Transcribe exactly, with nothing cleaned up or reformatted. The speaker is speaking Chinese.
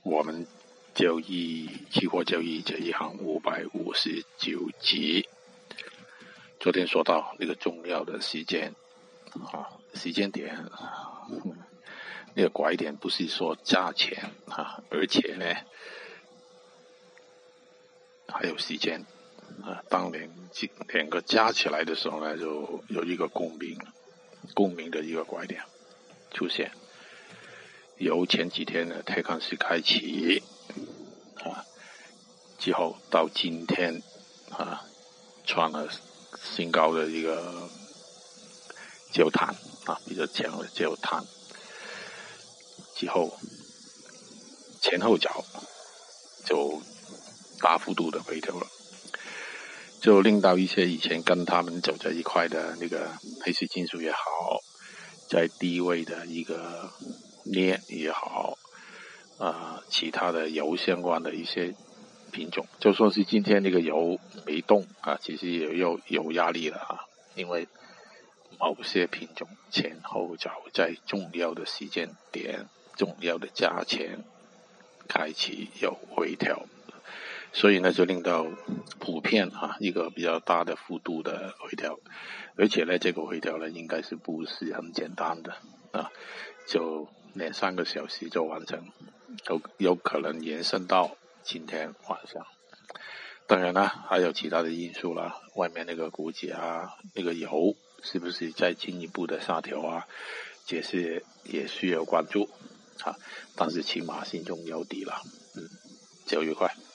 我们交易期货交易这一行五百五十九集。昨天说到那个重要的时间啊，时间点，嗯、那个拐点不是说价钱啊，而且呢还有时间啊。当两两个加起来的时候呢，就有一个共鸣，共鸣的一个拐点出现。由前几天的泰康斯开启啊，之后到今天啊，创了新高的一个焦炭啊，比较强的焦炭，之后前后脚就大幅度的回调了，就令到一些以前跟他们走在一块的那个黑色金属也好，在低位的一个镍也好，啊、呃，其他的油相关的一些品种，就说是今天这个油没动啊，其实也有有压力了啊，因为某些品种前后脚在重要的时间点、重要的价钱开启有回调，所以呢就令到普遍啊一个比较大的幅度的回调，而且呢这个回调呢应该是不是很简单的啊，就两三个小时就完成，有有可能延伸到今天晚上。当然了，还有其他的因素啦，外面那个股价啊，那个油是不是再进一步的下调啊，这是也需要关注啊。但是起码心中有底了，嗯，就愉快。